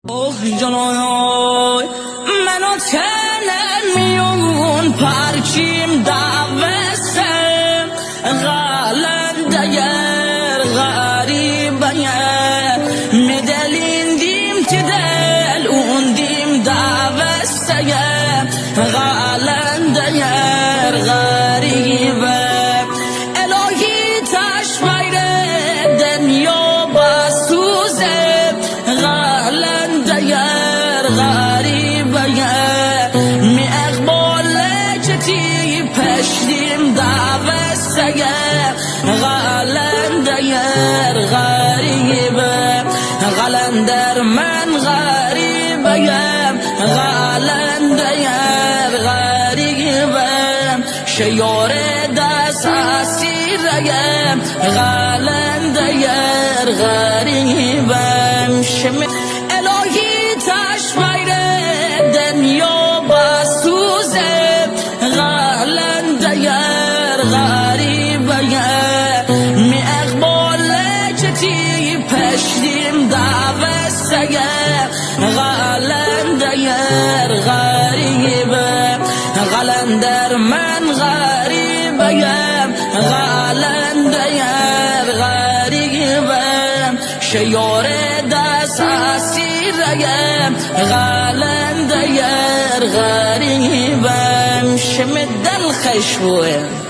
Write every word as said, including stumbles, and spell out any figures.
اوه جانای منو تنمیون پرچیم دوستم غالنده یر غریبه مدلین دیم تدل اون دیم دوسته غالنده یر غریبه الهی تشویر دنیا بسوزه غالنده یر غریبه می اقبال چتی پشتیم دوسته غالنده یر غریبه غالندر من غریبه غالنده یر غریبه شیار دست اسیره غالنده یر غریبه شم الهی تشویر دنیا بسوزه غالنده یر غریبه می اقبال چتی پشتیم دوسته غالنده یر غریبه غالندر من غریبه غالنده یر غریبه شیار دست اسیره غالنده یر غریبه شم دل خشوه